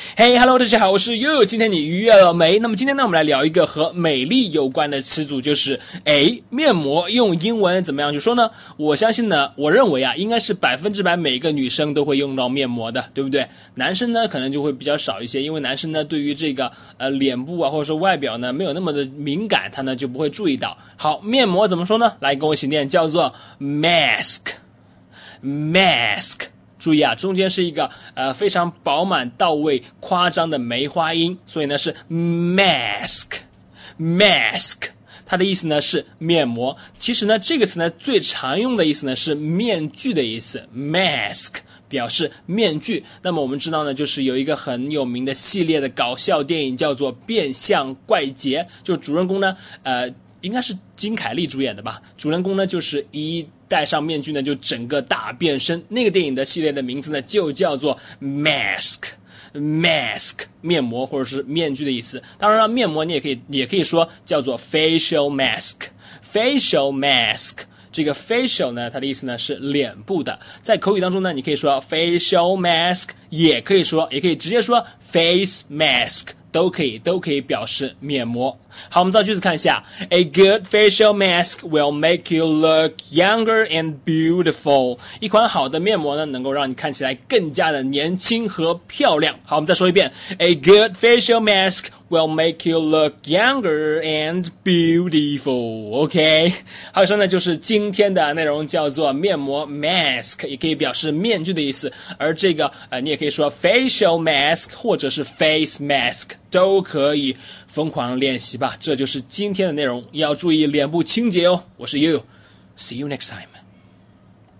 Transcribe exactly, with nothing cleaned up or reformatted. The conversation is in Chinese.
嘿、hey, ，Hello， 大家好，我是悠悠。今天你愉悦了没？那么今天呢，我们来聊一个和美丽有关的词组，就是诶，面膜。用英文怎么样去说呢？我相信呢，我认为啊，应该是百分之百每个女生都会用到面膜的，对不对？男生呢，可能就会比较少一些，因为男生呢，对于这个呃脸部啊，或者说外表呢，没有那么的敏感，他呢就不会注意到。好，面膜怎么说呢？来跟我一起念，叫做 mask，mask。注意啊，中间是一个呃非常饱满到位夸张的梅花音，所以呢是 mask mask， 它的意思呢是面膜。其实呢这个词呢最常用的意思呢是面具的意思， mask 表示面具。那么我们知道呢，就是有一个很有名的系列的搞笑电影叫做变相怪杰，就主人公呢呃应该是金凯利主演的吧，主人公呢就是一戴上面具呢就整个大变身。那个电影的系列的名字呢就叫做 mask mask 面膜或者是面具的意思。当然了，面膜你也可以也可以说叫做 facial mask facial mask。这个 facial 呢，它的意思呢是脸部的，在口语当中呢，你可以说 facial mask， 也可以说，也可以直接说 face mask， 都可以，都可以表示面膜。好，我们造句子看一下 ，A good facial mask will make you look younger and beautiful。一款好的面膜呢，能够让你看起来更加的年轻和漂亮。好，我们再说一遍 ，A good facial mask will make you look younger and beautiful。OK， 好，以上呢就是今天的内容，叫做面膜 mask， 也可以表示面具的意思。而这个呃，你也可以说 facial mask 或者是 face mask， 都可以疯狂练习吧。这就是今天的内容，要注意脸部清洁哦。我是 You，See you next time。